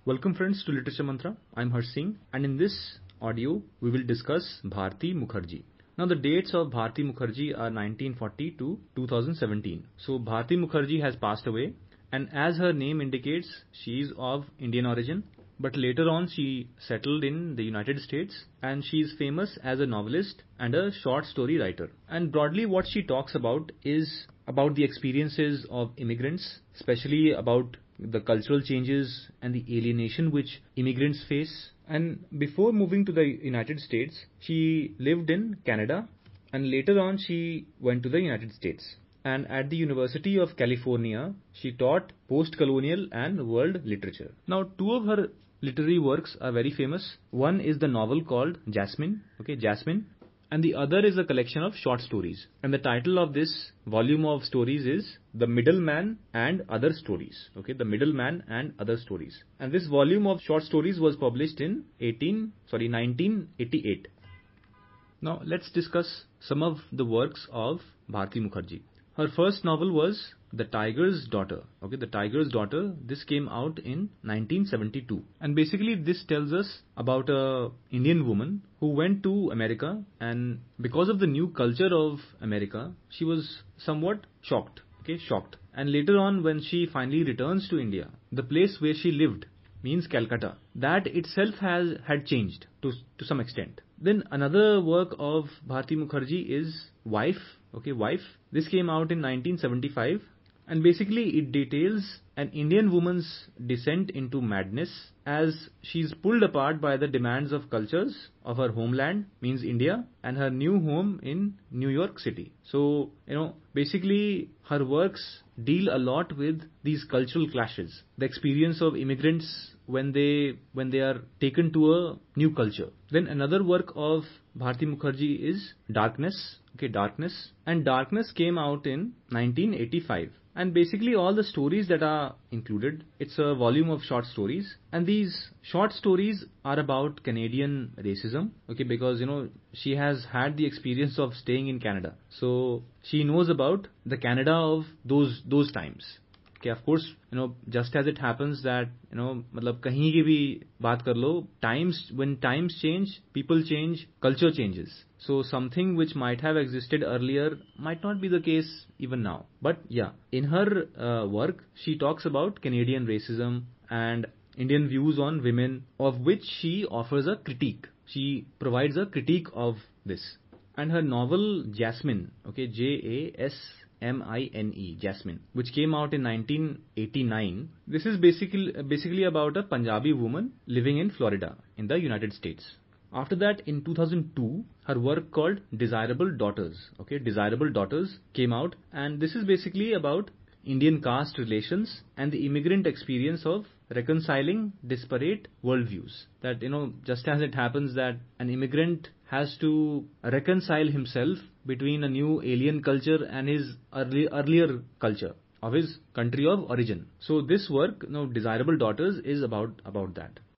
Welcome friends to Literature Mantra. I'm Harsh Singh, and in this audio we will discuss Bharti Mukherjee. Now the dates of Bharti Mukherjee are 1940 to 2017. So Bharti Mukherjee has passed away, and as her name indicates, she is of Indian origin. But later on she settled in the United States, and she is famous as a novelist and a short story writer. And broadly what she talks about is about the experiences of immigrants, especially about the cultural changes and the alienation which immigrants face. And before moving to the United States, she lived in Canada, and later on she went to the United States. And at the University of California, she taught post-colonial and world literature. Now, two of her literary works are very famous. One is the novel called Jasmine, Jasmine, and the other is a collection of short stories. And the title of this volume of stories is The Middleman and Other Stories. The Middleman and Other Stories. And this volume of short stories was published in 1988. Now let's discuss some of the works of Bharti Mukherjee. Her first novel was The Tiger's Daughter. The Tiger's Daughter. This came out in 1972. And basically this tells us about a Indian woman who went to America, and because of the new culture of America, she was somewhat shocked. Shocked. And later on when she finally returns to India, the place where she lived, means Calcutta, that itself had changed to some extent. Then another work of Bharti Mukherjee is Wife. Wife. This came out in 1975, and basically it details an Indian woman's descent into madness as she's pulled apart by the demands of cultures of her homeland, means India, and her new home in New York City. So, basically her works deal a lot with these cultural clashes, the experience of immigrants when they are taken to a new culture. Then another work of Bharti Mukherjee is Darkness. Darkness. And Darkness came out in 1985. And basically all the stories that are included, it's a volume of short stories. And these short stories are about Canadian racism. Because, she has had the experience of staying in Canada. So she knows about the Canada of those times. Of course, just as it happens that, मतलब कहीं की भी बात कर लो, when times change, people change, culture changes. So something which might have existed earlier might not be the case even now. But yeah, in her work, she talks about Canadian racism and Indian views on women, of which she offers a critique. She provides a critique of this. And her novel Jasmine, Jasmine, Jasmine, which came out in 1989. This is basically about a Punjabi woman living in Florida in the United States. After that, in 2002, her work called Desirable Daughters. Desirable Daughters came out, and this is basically about Indian caste relations and the immigrant experience of reconciling disparate worldviews. That, just as it happens that an immigrant has to reconcile himself between a new alien culture and his earlier culture of his country of origin. So this work, Desirable Daughters, is about that.